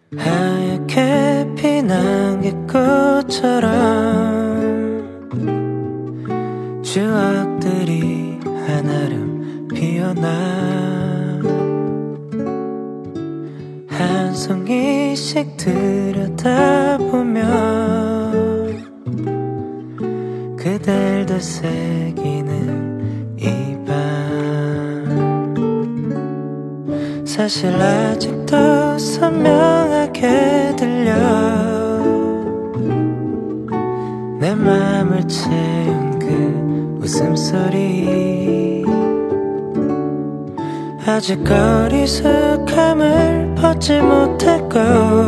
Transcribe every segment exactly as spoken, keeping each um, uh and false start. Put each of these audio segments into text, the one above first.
하얗게 핀 안개꽃처럼 추억들이 한아름 피어나 한 송이씩 들여다보면 그댈 되새기는 이 밤 사실 아직도 선명하게 들려 내 맘을 채운 그 웃음소리 아직 어리숙함을 벗지 못했고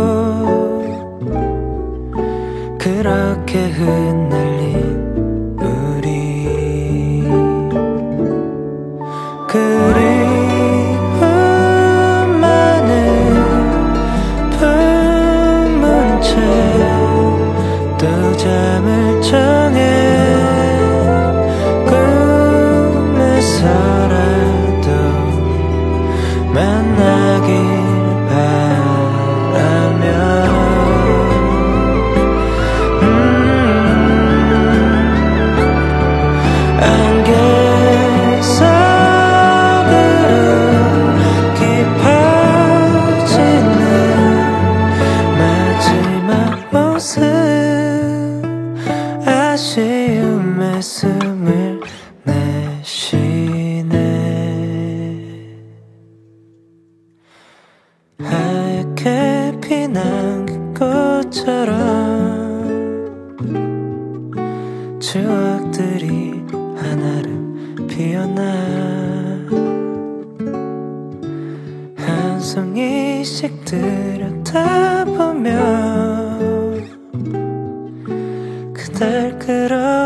그렇게 흩날린 우리 그리움만을 품은 채 또 잠을 청해 꿈에서라도 만나길 바라며 음 안개 속으로 깊어지는 마지막 모습 아쉬움에 숨을 내쉬네 하얗게 핀 안개꽃처럼 추억들이 한아름 피어나 한 송이씩 들여다보면 그댈 끌어